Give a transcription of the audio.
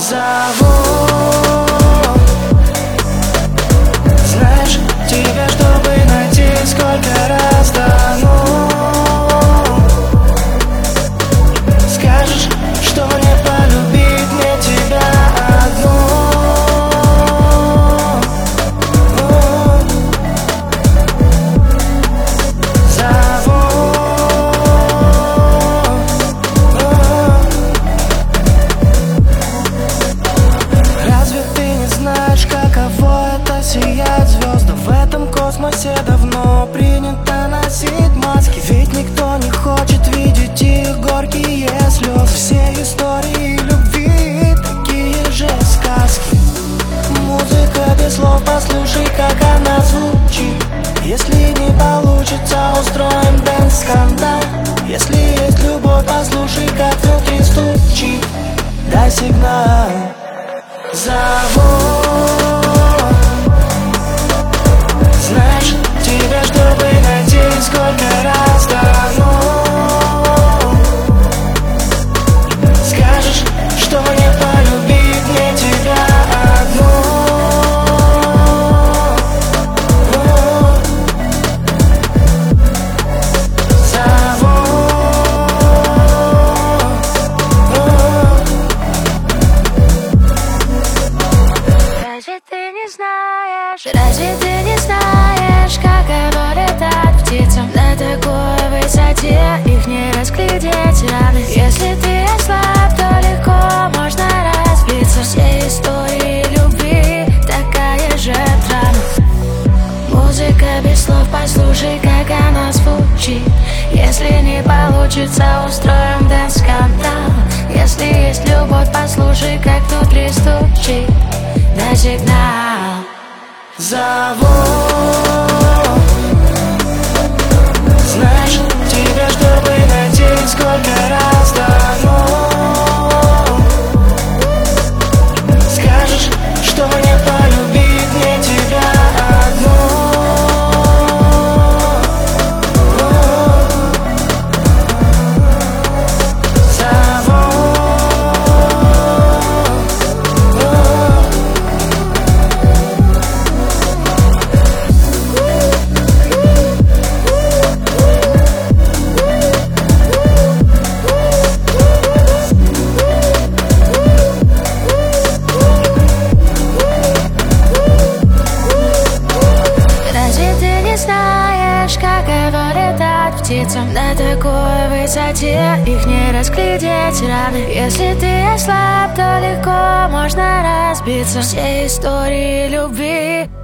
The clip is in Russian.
Зову, знаешь, тебя, чтобы найти, сколько раз тону. Скажешь, что не полюбить мне тебя одну. Сияют звезды в этом космосе, давно принято носить маски. Ведь никто не хочет видеть их горькие слезы. Все истории любви такие же сказки. Музыка без слов, послушай, как она звучит. Если не получится, устроим дэнс-скандал. Если есть любовь, послушай, как внутри стучит. Дай сигнал. Зову, знаешь, тебя, чтобы найти, сколько раз тону. Скажешь, что не полюбить мне тебя одну. Зову, разве ты не знаешь? Разве ты не знаешь, каково летать птицам на такой высоте? Их не разглядеть рано. Если ты ослаб, то легко можно разбиться. Все истории любви такая же драма. Музыка без слов, послушай, как она звучит. Если не получится, устроим дэнс-скандал. Если есть любовь, послушай, как внутри стучит. Дай сигнал. Зову, знаешь, тебя, чтобы найти, сколько раз тону. Скажешь, что не полюбить мне тебя одну. Птицам на такой высоте их не разглядеть рано. Если ты ослаб, то легко можно разбиться. Все истории любви